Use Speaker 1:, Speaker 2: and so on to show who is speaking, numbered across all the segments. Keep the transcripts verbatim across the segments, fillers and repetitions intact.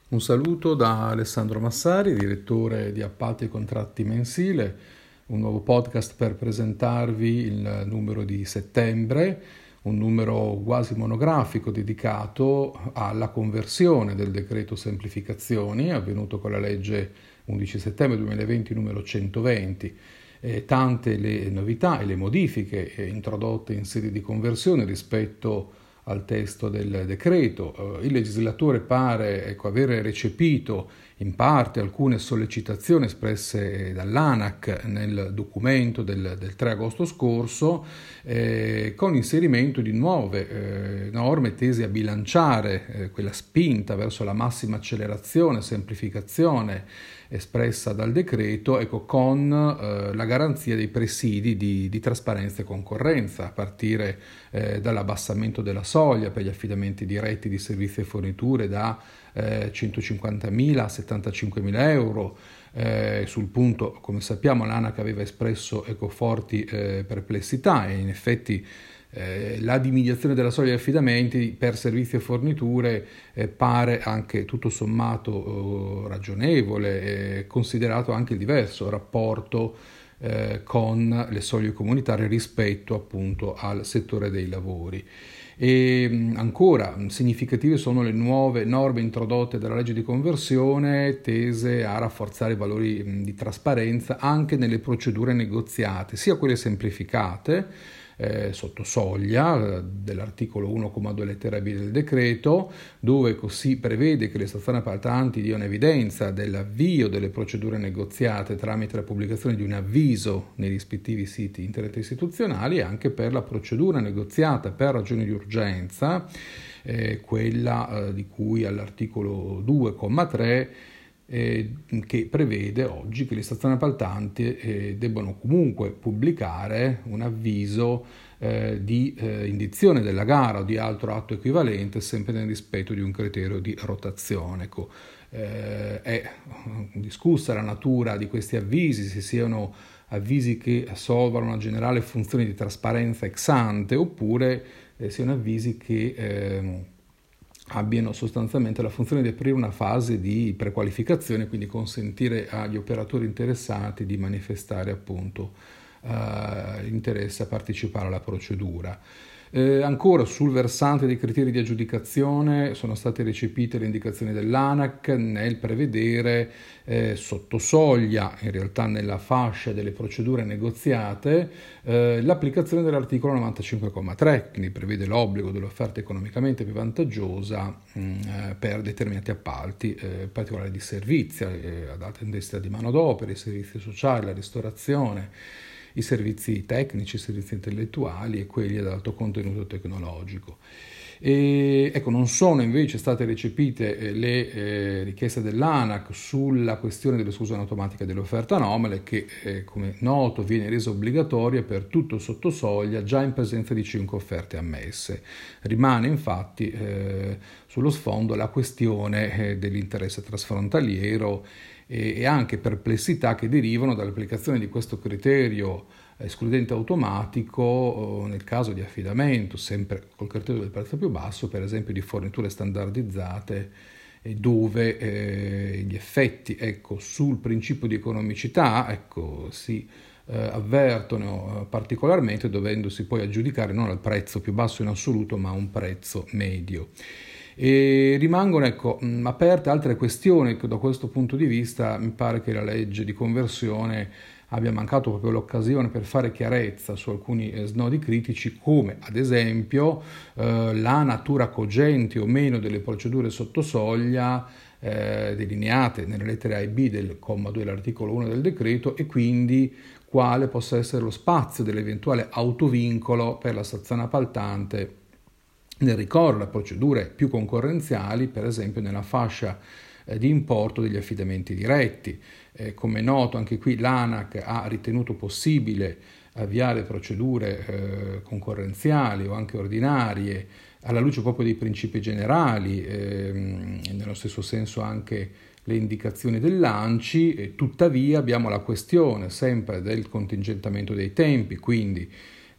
Speaker 1: Un saluto da Alessandro Massari, direttore di Appalti e Contratti Mensile, un nuovo podcast per presentarvi il numero di settembre, un numero quasi monografico dedicato alla conversione del decreto semplificazioni avvenuto con la legge undici settembre duemilaventi numero centoventi. Eh, tante le novità e le modifiche eh, introdotte in sede di conversione rispetto al testo del decreto. Il legislatore pare ecco, avere recepito in parte alcune sollecitazioni espresse dall'ANAC nel documento del, del tre agosto scorso, eh, con inserimento di nuove eh, norme tese a bilanciare eh, quella spinta verso la massima accelerazione e semplificazione espressa dal decreto, ecco, con eh, la garanzia dei presidi di, di trasparenza e concorrenza, a partire eh, dall'abbassamento della soglia per gli affidamenti diretti di servizi e forniture da eh, centocinquantamila a settantacinquemila euro. Eh, sul punto, come sappiamo, l'ANAC aveva espresso ecco, forti eh, perplessità e in effetti Eh, la diminuzione della soglia di affidamenti per servizi e forniture eh, pare anche tutto sommato eh, ragionevole, eh, considerato anche il diverso rapporto eh, con le soglie comunitarie rispetto appunto al settore dei lavori. E ancora significative sono le nuove norme introdotte dalla legge di conversione tese a rafforzare i valori di trasparenza anche nelle procedure negoziate, sia quelle semplificate Eh, sotto soglia eh, dell'articolo uno comma due lettera B del decreto, dove così prevede che le stazioni appaltanti diano evidenza dell'avvio delle procedure negoziate tramite la pubblicazione di un avviso nei rispettivi siti internet istituzionali, e anche per la procedura negoziata per ragioni di urgenza, eh, quella eh, di cui all'articolo due comma tre, Eh, che prevede oggi che le stazioni appaltanti eh, debbano comunque pubblicare un avviso eh, di eh, indizione della gara o di altro atto equivalente, sempre nel rispetto di un criterio di rotazione. Ecco, eh, è discussa la natura di questi avvisi, se siano avvisi che assolvano una generale funzione di trasparenza ex ante oppure eh, siano avvisi che eh, abbiano sostanzialmente la funzione di aprire una fase di prequalificazione, quindi consentire agli operatori interessati di manifestare appunto eh, interesse a partecipare alla procedura. Eh, ancora sul versante dei criteri di aggiudicazione sono state recepite le indicazioni dell'ANAC nel prevedere eh, sotto soglia, in realtà nella fascia delle procedure negoziate, eh, l'applicazione dell'articolo novantacinque comma tre, quindi prevede l'obbligo dell'offerta economicamente più vantaggiosa mh, per determinati appalti, eh, in particolare di servizi, eh, ad alta intensità di manodopera, i servizi sociali, la ristorazione, i servizi tecnici, i servizi intellettuali e quelli ad alto contenuto tecnologico. E, ecco, non sono invece state recepite le eh, richieste dell'ANAC sulla questione dell'esclusione automatica delle offerte anomale, che eh, come noto viene resa obbligatoria per tutto sotto soglia già in presenza di cinque offerte ammesse. Rimane infatti eh, sullo sfondo la questione eh, dell'interesse trasfrontaliero e anche perplessità che derivano dall'applicazione di questo criterio escludente automatico nel caso di affidamento, sempre col criterio del prezzo più basso, per esempio di forniture standardizzate, dove eh, gli effetti ecco, sul principio di economicità ecco, si eh, avvertono particolarmente, dovendosi poi aggiudicare non al prezzo più basso in assoluto, ma a un prezzo medio. E rimangono ecco, mh, aperte altre questioni che da questo punto di vista mi pare che la legge di conversione abbia mancato proprio l'occasione per fare chiarezza su alcuni eh, snodi critici, come ad esempio eh, la natura cogente o meno delle procedure sotto soglia eh, delineate nelle lettere A e B del comma due dell'articolo uno del decreto, e quindi quale possa essere lo spazio dell'eventuale autovincolo per la stazione appaltante nel ricorrere a procedure più concorrenziali, per esempio nella fascia eh, di importo degli affidamenti diretti. Eh, come è noto, anche qui l'ANAC ha ritenuto possibile avviare procedure eh, concorrenziali o anche ordinarie alla luce proprio dei principi generali, eh, nello stesso senso anche le indicazioni dell'ANCI. E tuttavia abbiamo la questione sempre del contingentamento dei tempi, quindi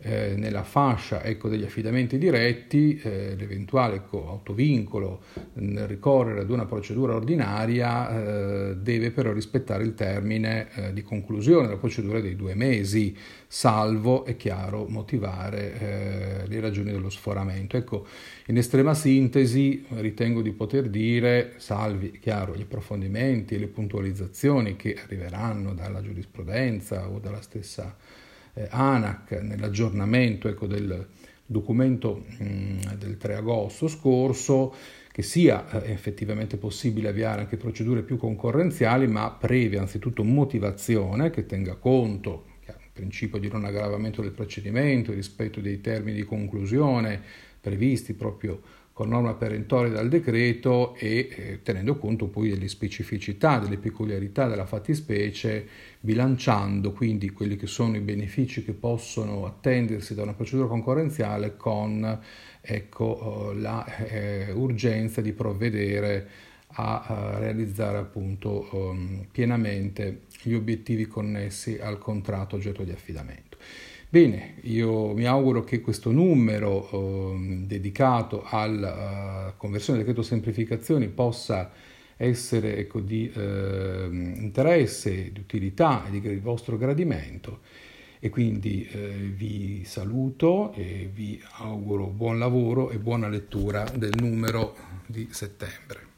Speaker 1: eh, nella fascia ecco, degli affidamenti diretti, eh, l'eventuale ecco, autovincolo nel ricorrere ad una procedura ordinaria eh, deve però rispettare il termine eh, di conclusione della procedura dei due mesi, salvo, è chiaro, motivare eh, le ragioni dello sforamento. Ecco, in estrema sintesi ritengo di poter dire, salvi, chiaro, gli approfondimenti e le puntualizzazioni che arriveranno dalla giurisprudenza o dalla stessa eh, ANAC nell'aggiornamento ecco, del documento mh, del tre agosto scorso, che sia eh, effettivamente possibile avviare anche procedure più concorrenziali, ma previa anzitutto motivazione che tenga conto del principio di non aggravamento del procedimento, il rispetto dei termini di conclusione previsti proprio con norma perentoria dal decreto e eh, tenendo conto poi delle specificità, delle peculiarità della fattispecie, bilanciando quindi quelli che sono i benefici che possono attendersi da una procedura concorrenziale con ecco, la eh, urgenza di provvedere a, a realizzare appunto um, pienamente gli obiettivi connessi al contratto oggetto di affidamento. Bene, io mi auguro che questo numero eh, dedicato alla uh, conversione del decreto semplificazioni possa essere ecco, di eh, interesse, di utilità e di vostro gradimento, e quindi eh, vi saluto e vi auguro buon lavoro e buona lettura del numero di settembre.